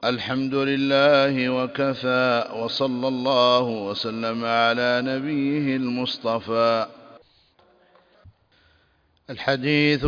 الحمد لله وكفى، وصلى الله وسلم على نبيه المصطفى. الحديث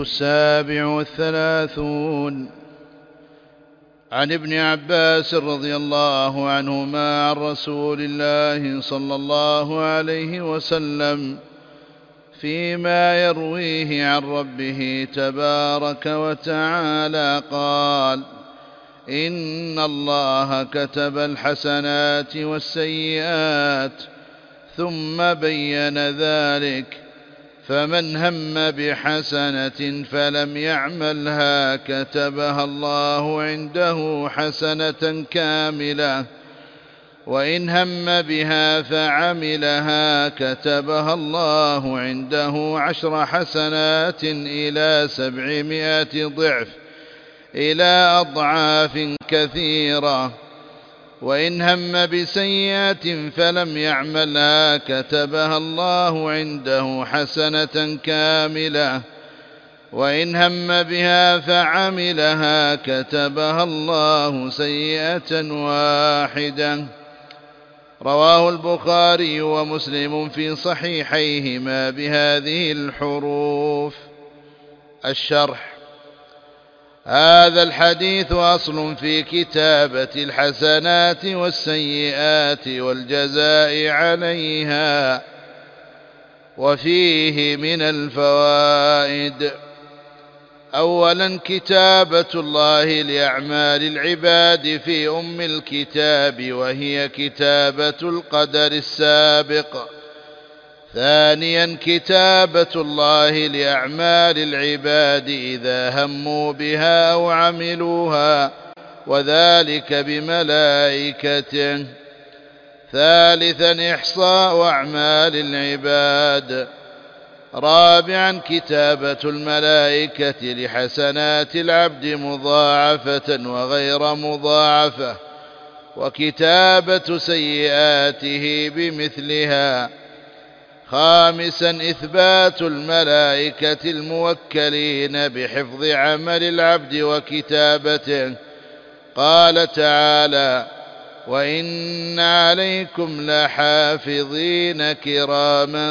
37 عن ابن عباس رضي الله عنهما عن رسول الله صلى الله عليه وسلم فيما يرويه عن ربه تبارك وتعالى قال: إن الله كتب الحسنات والسيئات ثم بين ذلك، فمن هم بحسنة فلم يعملها كتبها الله عنده حسنة كاملة، وإن هم بها فعملها كتبها الله عنده 10 حسنات إلى 700 ضعف إلى أضعاف كثيرة، وإن هم بسيئة فلم يعملها كتبها الله عنده حسنة كاملة، وإن هم بها فعملها كتبها الله سيئة واحدة. رواه البخاري ومسلم في صحيحيهما بهذه الحروف. الشرح: هذا الحديث أصل في كتابة الحسنات والسيئات والجزاء عليها، وفيه من الفوائد: أولا، كتابة الله لأعمال العباد في أم الكتاب، وهي كتابة القدر السابق. ثانيا، كتابة الله لأعمال العباد إذا هموا بها أو عملوها، وذلك بملائكته. ثالثا، إحصاء أعمال العباد. رابعا، كتابة الملائكة لحسنات العبد مضاعفة وغير مضاعفة، وكتابة سيئاته بمثلها. خامسا، إثبات الملائكة الموكلين بحفظ عمل العبد وكتابته. قال تعالى: وإن عليكم لحافظين كراما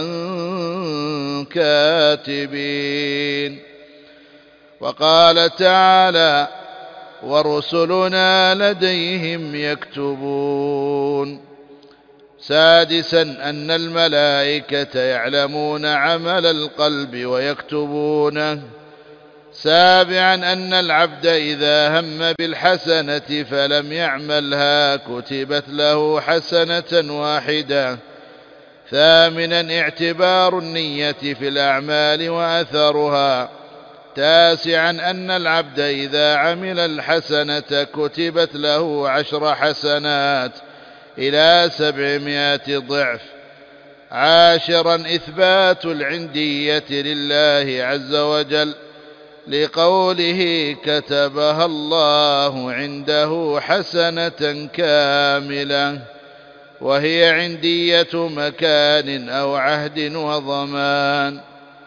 كاتبين. وقال تعالى: ورسلنا لديهم يكتبون. سادسا، أن الملائكة يعلمون عمل القلب ويكتبونه. سابعا، أن العبد إذا هم بالحسنة فلم يعملها كتبت له حسنة واحدة. ثامنا، اعتبار النية في الأعمال وأثرها. تاسعا، أن العبد إذا عمل الحسنة كتبت له 10 حسنات إلى 700 ضعف. عاشرا، إثبات العندية لله عز وجل، لقوله: كتبها الله عنده حسنة كاملة، وهي عندية مكان أو عهد وضمان.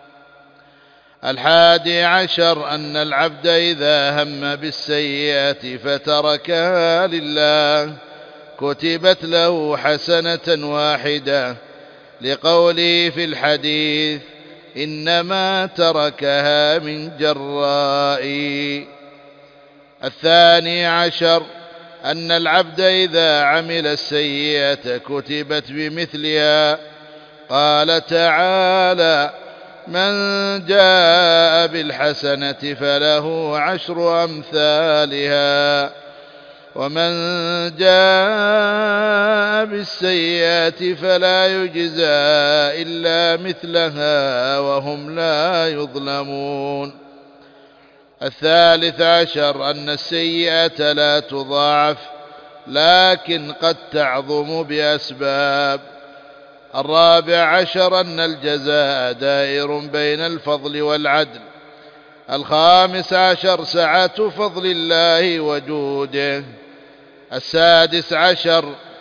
11، أن العبد إذا هم بالسيئة فتركها لله كتبت له حسنة واحدة، لقوله في الحديث: إنما تركها من جرائي. 12، أن العبد إذا عمل السيئة كتبت بمثلها. قال تعالى: من جاء بالحسنة فله 10 أمثالها، ومن جاء بالسيئة فلا يجزى إلا مثلها وهم لا يظلمون. 13، أن السيئة لا تضاعف لكن قد تعظم بأسباب. 14، أن الجزاء دائر بين الفضل والعدل. 15، سعة فضل الله وجوده. 16،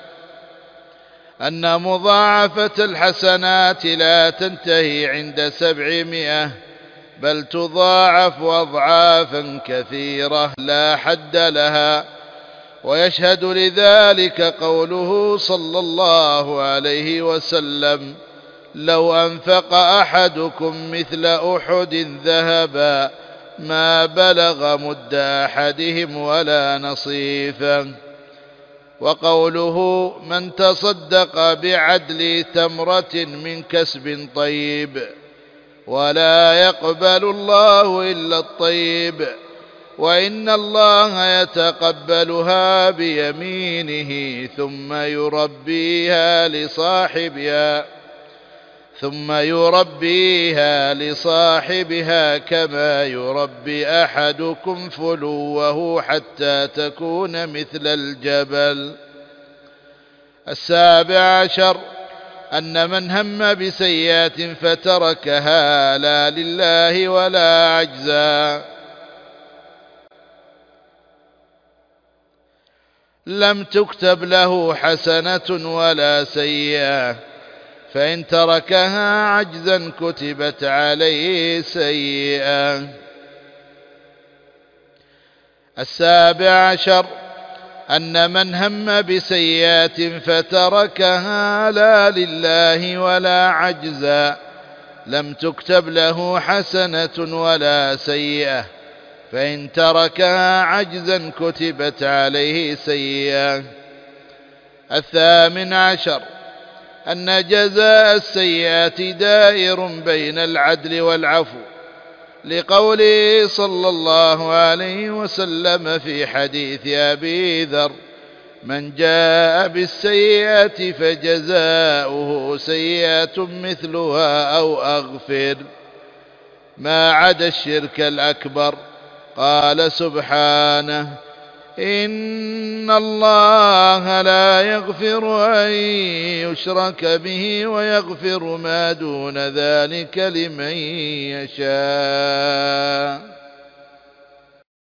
أن مضاعفة الحسنات لا تنتهي عند 700، بل تضاعف أضعافا كثيرة لا حد لها. ويشهد لذلك قوله صلى الله عليه وسلم: لو أنفق أحدكم مثل أحد ذهبا ما بلغ مد أحدهم ولا نصيفه. وقوله: من تصدق بعدل تمرة من كسب طيب ولا يقبل الله إلا الطيب وإن الله يتقبلها بيمينه ثم يربيها لصاحبها كما يربي أحدكم فلوه حتى تكون مثل الجبل. 17 أن من هم بسيئة فتركها لا لله ولا عجزا لم تكتب له حسنة ولا سيئة، فإن تركها عجزا كتبت عليه سيئة. 18 أن من هم بسيئة فتركها لا لله ولا عجزا لم تكتب له حسنة ولا سيئة، فإن تركها عجزا كتبت عليه سيئة. 18 أن جزاء السيئات دائر بين العدل والعفو، لقوله صلى الله عليه وسلم في حديث أبي ذر: من جاء بالسيئة فجزاؤه سيئة مثلها أو أغفر، ما عدا الشرك الأكبر. قال سبحانه: إن الله لا يغفر أن يشرك به ويغفر ما دون ذلك لمن يشاء.